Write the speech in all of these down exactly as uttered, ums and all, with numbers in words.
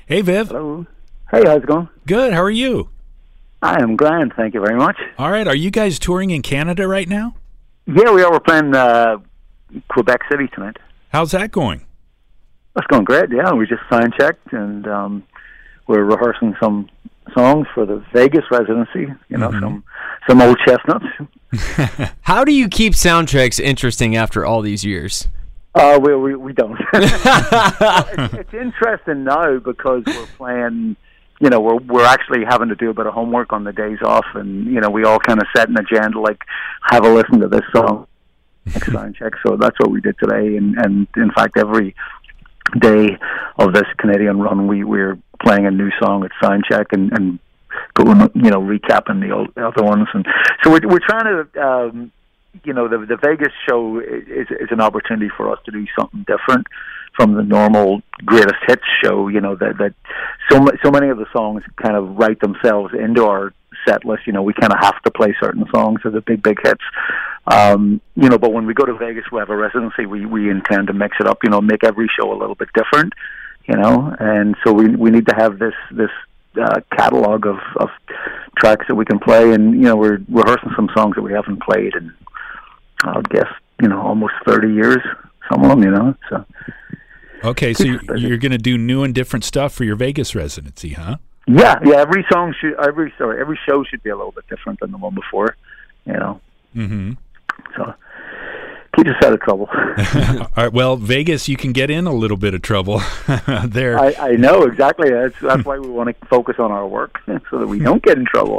Hey, Viv. Hello. Hey, how's it going? Good. How are you? I am grand, thank you very much. All right. Are you guys touring in Canada right now? Yeah, we are. We're playing uh, Quebec City tonight. How's that going? That's going great, yeah. We just sound checked, and um, we're rehearsing some songs for the Vegas residency, you know, mm-hmm. some some old chestnuts. How do you keep soundtracks interesting after all these years? Uh, we, we, we don't. it's, it's interesting now because we're playing, you know, we're we're actually having to do a bit of homework on the days off, and, you know, we all kind of set an agenda, like, have a listen to this song, like sound check. So that's what we did today, and, and in fact, every day of this Canadian run, we, we're playing a new song at soundcheck and, and going, you know, recapping the old, other ones. And so we're, we're trying to, um, you know, the the Vegas show is, is an opportunity for us to do something different from the normal greatest hits show, you know, that, that so, so many of the songs kind of write themselves into our set list. You know, we kind of have to play certain songs as the big, big hits. Um, you know, but when we go to Vegas, we have a residency, we, we intend to mix it up, you know, make every show a little bit different, you know, and so we we need to have this, this uh, catalog of, of tracks that we can play, and, you know, we're rehearsing some songs that we haven't played in, I would guess, you know, almost thirty years, some of them, you know, so. Okay, so you're, you're going to do new and different stuff for your Vegas residency, huh? Yeah, yeah, every song should, every, sorry, every show should be a little bit different than the one before, you know. Mm-hmm. So, keep us out of trouble. All right, well, Vegas, you can get in a little bit of trouble there. I, I know, exactly. That's, that's why we want to focus on our work, so that we don't get in trouble.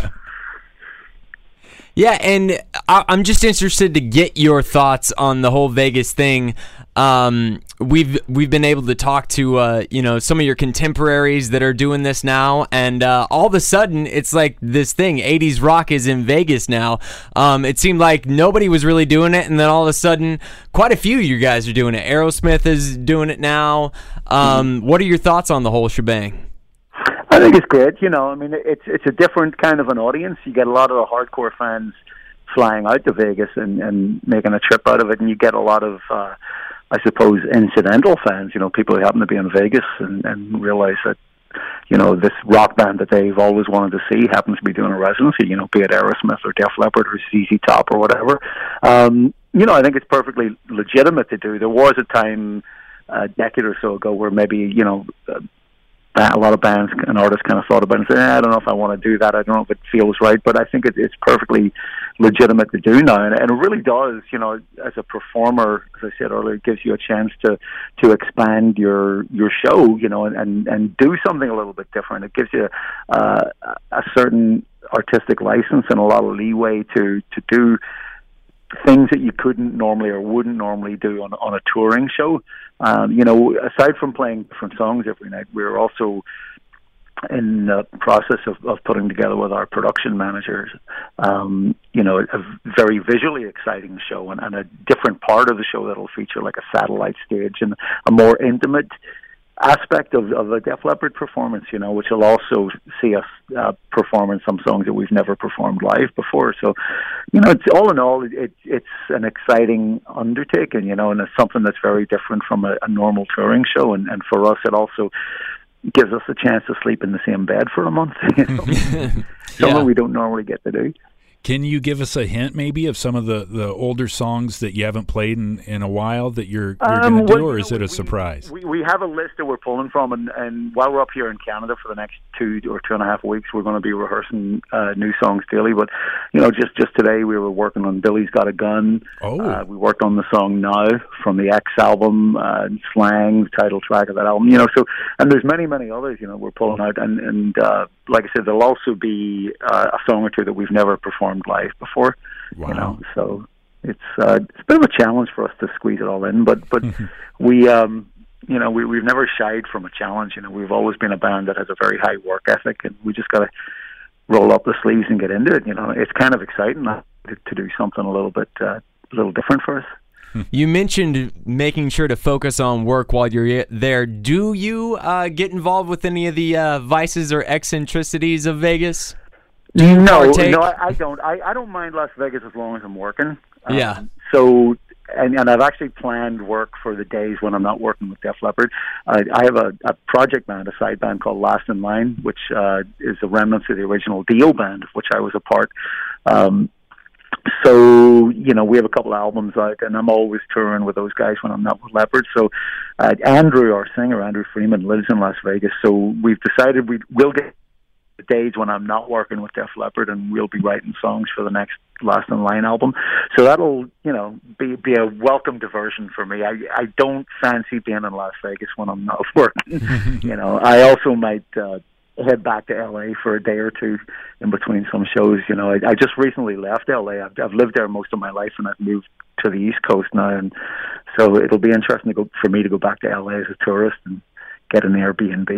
Yeah, and I, I'm just interested to get your thoughts on the whole Vegas thing. Um, we've we've been able to talk to uh, you know, some of your contemporaries that are doing this now, and uh, all of a sudden it's like this thing, eighties rock is in Vegas now. Um, it seemed like nobody was really doing it, and then all of a sudden quite a few of you guys are doing it. Aerosmith is doing it now. Um, what are your thoughts on the whole shebang? I think it's great. You know, I mean, it's it's a different kind of an audience. You get a lot of the hardcore fans flying out to Vegas and, and making a trip out of it, and you get a lot of, uh, I suppose, incidental fans. You know, people who happen to be in Vegas and, and realize that, you know, this rock band that they've always wanted to see happens to be doing a residency. You know, be it Aerosmith or Def Leppard or Z Z Top or whatever. Um, you know, I think it's perfectly legitimate to do. There was a time a decade or so ago where maybe, you know, uh, a lot of bands and artists kind of thought about it and said, eh, I don't know if I want to do that. I don't know if it feels right, but I think it, it's perfectly legitimate to do now. And, and it really does, you know, as a performer, as I said earlier, it gives you a chance to, to expand your, your show, you know, and, and, and do something a little bit different. It gives you uh, a certain artistic license and a lot of leeway to, to do things that you couldn't normally or wouldn't normally do on, on a touring show. Um, you know, aside from playing different songs every night, we're also in the process of, of putting together with our production managers, um, you know, a very visually exciting show and, and a different part of the show that'll feature like a satellite stage and a more intimate aspect of, of a Def Leppard performance, you know, which will also see us uh, performing some songs that we've never performed live before. So, you know, it's all in all, it, it's an exciting undertaking, you know, and it's something that's very different from a, a normal touring show. And, and for us, it also gives us a chance to sleep in the same bed for a month, you know? Something Yeah. we don't normally get to do. Can you give us a hint maybe of some of the, the older songs that you haven't played in, in a while that you're, you're Um, going to do, well, or you is know, it a we- surprise? We, we have a list that we're pulling from, and, and while we're up here in Canada for the next two or two and a half weeks, we're going to be rehearsing uh, new songs daily. But, you know, just, just today we were working on Billy's Got a Gun. Oh. Uh, we worked on the song Now from the X album, uh, Slang, the title track of that album. You know, so, and there's many, many others, you know, we're pulling out. And, and uh, like I said, there'll also be uh, a song or two that we've never performed live before. Wow. You know, so it's uh, it's a bit of a challenge for us to squeeze it all in, but but we um you know we we've never shied from a challenge. You know, we've always been a band that has a very high work ethic, and we just got to roll up the sleeves and get into it. You know, it's kind of exciting to, to do something a little bit uh, a little different for us. You mentioned making sure to focus on work while you're there. Do you uh, get involved with any of the uh, vices or eccentricities of Vegas? Do you no, partake? no, I, I don't. I, I don't mind Las Vegas as long as I'm working. Um, Yeah. So and, and I've actually planned work for the days when I'm not working with Def Leppard. I, I have a, a project band, a side band called Last in Line, which uh, is the remnants of the original Dio band, of which I was a part. Um, so, you know, we have a couple of albums out, and I'm always touring with those guys when I'm not with Leppard. So uh, Andrew, our singer, Andrew Freeman, lives in Las Vegas. So we've decided we will get days when I'm not working with Def Leppard, and we'll be writing songs for the next Last in Line album. So that'll, you know, be be a welcome diversion for me. I I don't fancy being in Las Vegas when I'm not working. You know, I also might uh, head back to L A for a day or two in between some shows. You know, I, I just recently left L A. I've, I've lived there most of my life, and I've moved to the East Coast now, and so it'll be interesting to go for me to go back to L A as a tourist and get an Airbnb,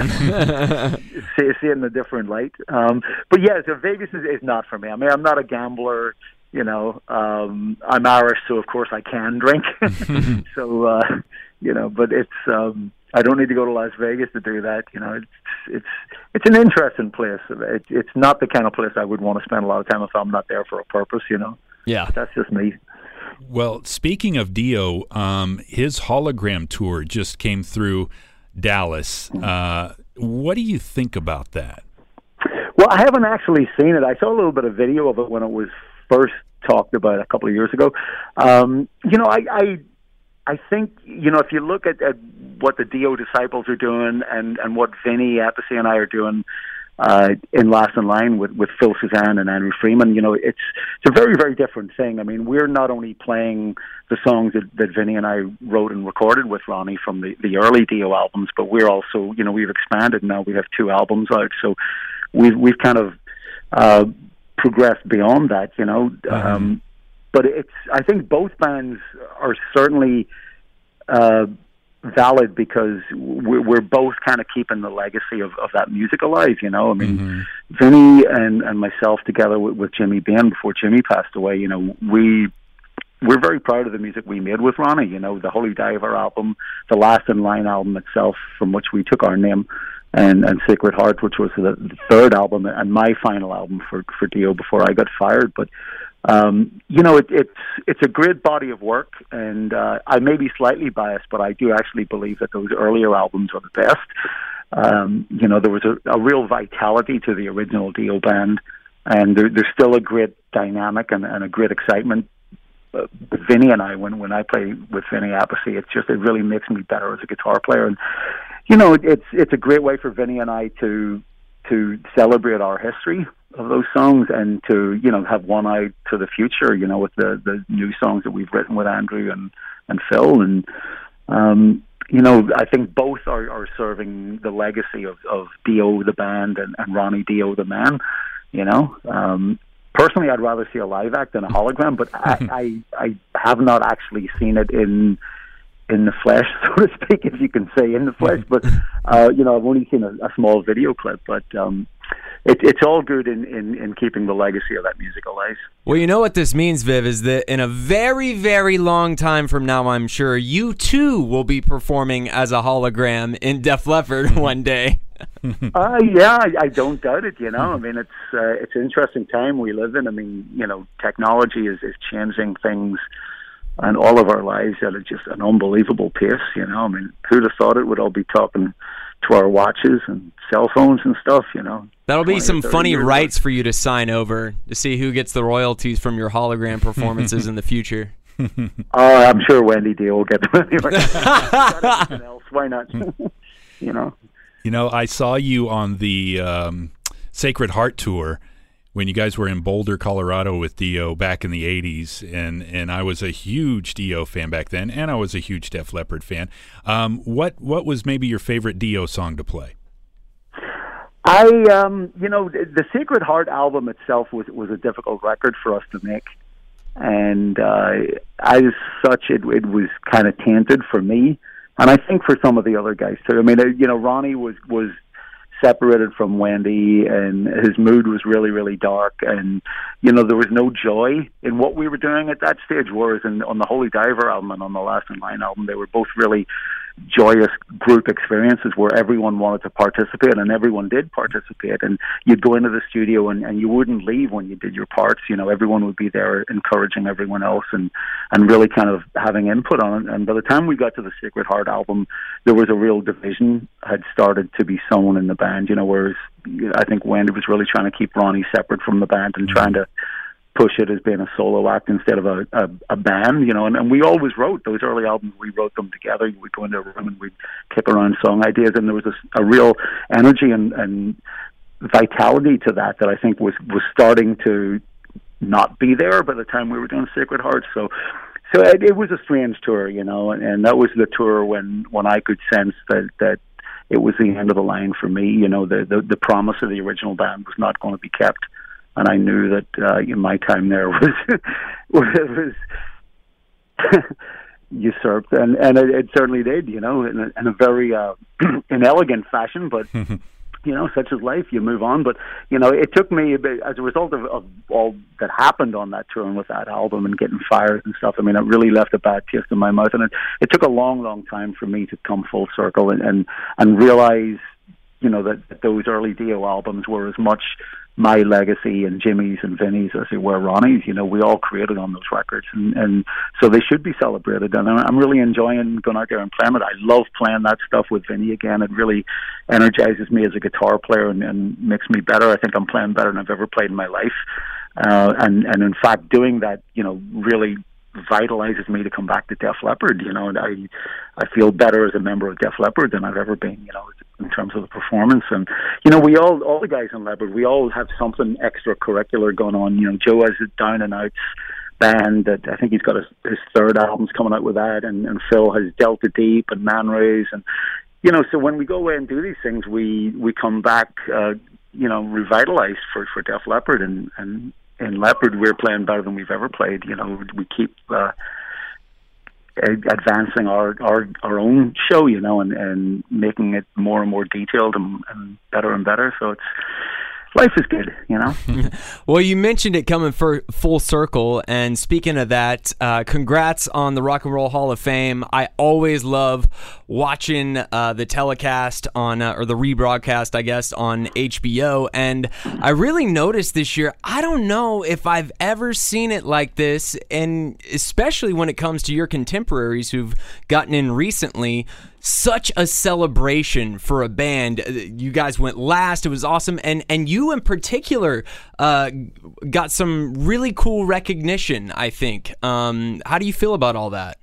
see, see it in a different light. Um, but yeah, so Vegas is, is not for me. I mean, I'm not a gambler, you know, um, I'm Irish, so of course I can drink. so, uh, you know, but it's, um, I don't need to go to Las Vegas to do that. You know, it's, it's, it's an interesting place. It, it's not the kind of place I would want to spend a lot of time if I'm not there for a purpose, you know. Yeah. That's just me. Well, speaking of Dio, um, his hologram tour just came through Dallas. Uh, what do you think about that? Well, I haven't actually seen it. I saw a little bit of video of it when it was first talked about a couple of years ago. Um, you know, I, I, I think, you know, if you look at, at what the Dio disciples are doing and, and what Vinny Appice and I are doing uh, in Last in Line with, with Phil Suzanne and Andrew Freeman, you know, it's it's a very, very different thing. I mean, we're not only playing the songs that, that Vinny and I wrote and recorded with Ronnie from the, the early Dio albums, but we're also, you know, we've expanded now. We have two albums out, so we've we've kind of uh, progressed beyond that, you know. Mm-hmm. Um, but it's, I think both bands are certainly uh, valid because we're, we're both kind of keeping the legacy of, of that music alive, you know. I mean, mm-hmm. Vinny and, and myself together with, with Jimmy Bain before Jimmy passed away, you know, we we're very proud of the music we made with Ronnie. You know, the Holy Diver album, the Last in Line album itself, from which we took our name, and, and Sacred Heart, which was the, the third album and my final album for for Dio before I got fired. But Um, you know, it, it's it's a great body of work, and uh, I may be slightly biased, but I do actually believe that those earlier albums are the best. Um, you know, there was a, a real vitality to the original Dio band, and there, there's still a great dynamic and, and a great excitement. Uh, Vinny and I, when when I play with Vinny Appice, it's just it really makes me better as a guitar player, and you know, it's it's a great way for Vinny and I to to celebrate our history of those songs and to, you know, have one eye to the future, you know, with the, the new songs that we've written with Andrew and, and Phil. And, um, you know, I think both are, are serving the legacy of, of Dio, the band, and, and Ronnie Dio, the man, you know. Um, personally, I'd rather see a live act than a hologram, but I, I, I have not actually seen it in in the flesh, so to speak, if you can say in the flesh. But, uh, you know, I've only seen a, a small video clip, but um, it, it's all good in, in, in keeping the legacy of that music alive. Well, you know what this means, Viv, is that in a very, very long time from now, I'm sure, you too will be performing as a hologram in Def Leppard one day. uh, yeah, I, I don't doubt it, you know. I mean, it's uh, it's an interesting time we live in. I mean, you know, technology is, is changing things and all of our lives at a, just an unbelievable pace, you know. I mean, who'd have thought it would all be talking to our watches and cell phones and stuff, you know. That'll be some funny rights for you to sign over to see who gets the royalties from your hologram performances in the future. Oh, I'm sure Wendy Dio will get them anyway. else. Why not? You know. You know, I saw you on the um, Sacred Heart tour when you guys were in Boulder, Colorado with Dio back in the eighties, and, and I was a huge Dio fan back then, and I was a huge Def Leppard fan. Um, what what was maybe your favorite Dio song to play? I, um, you know, the Sacred Heart album itself was was a difficult record for us to make, and uh, as such, it, it was kind of tainted for me, and I think for some of the other guys too. I mean, you know, Ronnie was was separated from Wendy, and his mood was really, really dark, and you know, there was no joy in what we were doing at that stage, whereas in, on the Holy Diver album and on the Last in Line album, they were both really joyous group experiences where everyone wanted to participate, and everyone did participate. And you'd go into the studio and, and you wouldn't leave when you did your parts. You know, everyone would be there encouraging everyone else and, and really kind of having input on it. And by the time we got to the Sacred Heart album, there was a real division had started to be sown in the band, you know, whereas I think Wendy was really trying to keep Ronnie separate from the band and trying to push it as being a solo act instead of a, a, a band, you know, and, and we always wrote those early albums. We wrote them together. We'd go into a room and we'd kick around song ideas, and there was a, a real energy and, and vitality to that that I think was, was starting to not be there by the time we were doing Sacred Heart. So so it, it was a strange tour, you know, and, and that was the tour when, when I could sense that, that it was the end of the line for me. You know, the, the, the promise of the original band was not going to be kept. And I knew that uh, in my time there was was usurped, and and it, it certainly did, you know, in a, in a very uh, inelegant fashion. But you know, such is life. You move on. But you know, it took me a bit, as a result of, of all that happened on that tour and with that album and getting fired and stuff. I mean, it really left a bad taste in my mouth, and it, it took a long, long time for me to come full circle and and, and realize, you know, that, that those early Dio albums were as much my legacy and Jimmy's and Vinny's as it were Ronnie's. You know, we all created on those records, and, and so they should be celebrated. And I'm really enjoying going out there and playing it. I love playing that stuff with Vinny again. It really energizes me as a guitar player and, and makes me better. I think I'm playing better than I've ever played in my life. Uh, and, and in fact, doing that, you know, really vitalizes me to come back to Def Leppard, you know, and I I feel better as a member of Def Leppard than I've ever been, you know, in terms of the performance. And, you know, we all, all the guys in Leppard, we all have something extracurricular going on. You know, Joe has a Down and Outs band that I think he's got his, his third album's coming out with that, and, and Phil has Delta Deep and Man Rays, and, you know, so when we go away and do these things, we, we come back, uh, you know, revitalized for, for Def Leppard, and, and in Leppard, we're playing better than we've ever played. You know, we keep uh, advancing our, our our own show, you know, and, and making it more and more detailed and, and better and better. So it's life is good, you know. Well, you mentioned it coming for full circle, and speaking of that, uh, congrats on the Rock and Roll Hall of Fame. I always love watching uh, the telecast on, uh, or the rebroadcast, I guess, on H B O, and I really noticed this year, I don't know if I've ever seen it like this, and especially when it comes to your contemporaries who've gotten in recently, such a celebration for a band. You guys went last. It was awesome. And and you in particular uh, got some really cool recognition, I think. Um, how do you feel about all that?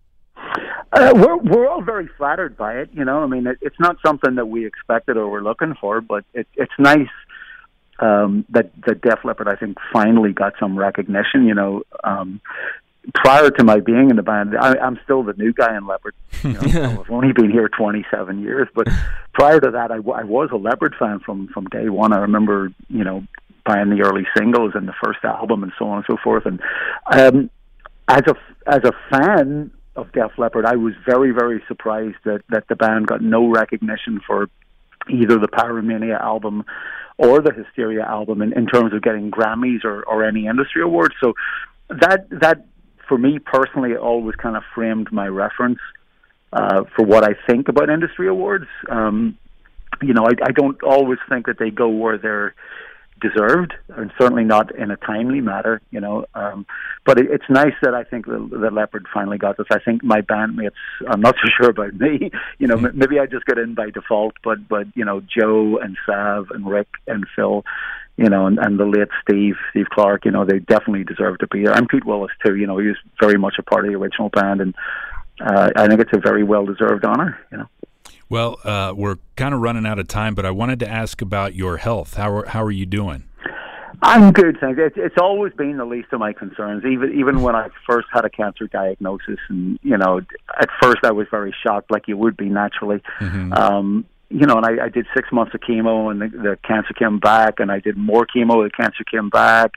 Uh, we're we're all very flattered by it. You know, I mean, it, it's not something that we expected or were looking for, but it, it's nice um, that, that Def Leppard, I think, finally got some recognition, you know. Um, prior to my being in the band, I, I'm still the new guy in Leppard. You know, I've only been here twenty-seven years, but prior to that, I, I was a Leppard fan from, from day one. I remember, you know, buying the early singles and the first album and so on and so forth. And um, as a as a fan of Def Leppard, I was very, very surprised that, that the band got no recognition for either the Pyromania album or the Hysteria album in, in terms of getting Grammys or, or any industry awards. So that that for me personally, it always kind of framed my reference uh, for what I think about industry awards. Um, you know, I, I don't always think that they go where they're deserved, and certainly not in a timely manner, you know. Um, but it, it's nice that I think that, that Leppard finally got this. I think my bandmates, I'm not so sure about me, you know, m- maybe I just got in by default, but, but you know, Joe and Sav and Rick and Phil, you know, and, and the late Steve, Steve Clark, you know, they definitely deserve to be there. And Pete Willis, too, you know, he was very much a part of the original band, and uh, I think it's a very well-deserved honor, you know. Well, uh, we're kind of running out of time, but I wanted to ask about your health. How are, how are you doing? I'm good, thanks. It's, it's always been the least of my concerns, even even when I first had a cancer diagnosis. And, you know, at first I was very shocked, like you would be naturally. Mm-hmm. Um, you know, and I, I did six months of chemo, and the, the cancer came back, and I did more chemo, the cancer came back.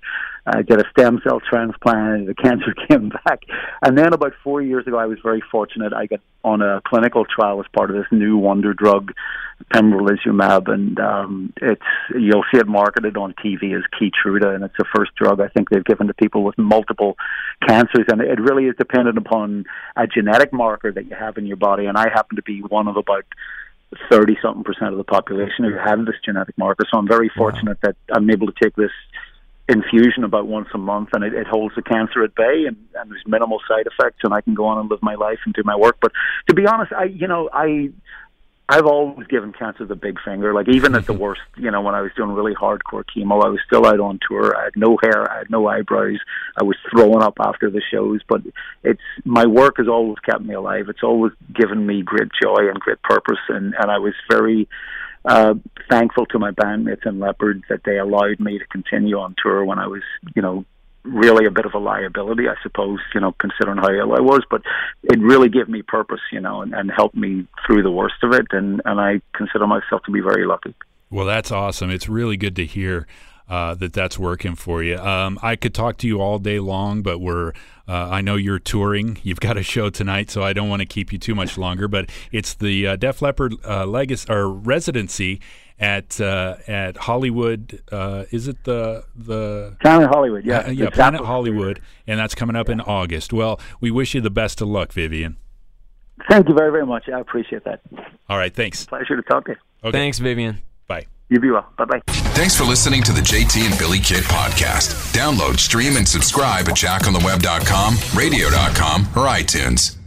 I did a stem cell transplant. The cancer came back. And then about four years ago, I was very fortunate. I got on a clinical trial as part of this new wonder drug, pembrolizumab, and um, it's you'll see it marketed on T V as Keytruda, and it's the first drug I think they've given to people with multiple cancers, and it really is dependent upon a genetic marker that you have in your body, and I happen to be one of about thirty-something percent of the population who have this genetic marker, so I'm very fortunate wow. that I'm able to take this infusion about once a month, and it, it holds the cancer at bay, and, and there's minimal side effects, and I can go on and live my life and do my work. But to be honest, I, you know, I, I've always given cancer the big finger. Like even at the worst, you know, when I was doing really hardcore chemo, I was still out on tour. I had no hair, I had no eyebrows. I was throwing up after the shows. But it's my work has always kept me alive. It's always given me great joy and great purpose, and and I was very. Uh, thankful to my bandmates in Leopard that they allowed me to continue on tour when I was, you know, really a bit of a liability, I suppose, you know, considering how ill I was. But it really gave me purpose, you know, and, and helped me through the worst of it. And, and I consider myself to be very lucky. Well, that's awesome. It's really good to hear uh, that that's working for you. Um, I could talk to you all day long, but we're uh, I know you're touring. You've got a show tonight, so I don't want to keep you too much longer. But it's the uh, Def Leppard uh, legacy or residency at uh, at Hollywood. Uh, is it the the Planet Hollywood? Yeah, uh, yeah, Planet Hollywood, and that's coming up yeah. in August. Well, we wish you the best of luck, Vivian. Thank you very very much. I appreciate that. All right, thanks. Pleasure to talk to you. Okay. Thanks, Vivian. Bye. You be well. Bye-bye. Thanks for listening to the J T and Billy Kid podcast. Download, stream, and subscribe at jack on the web dot com, radio dot com, or iTunes.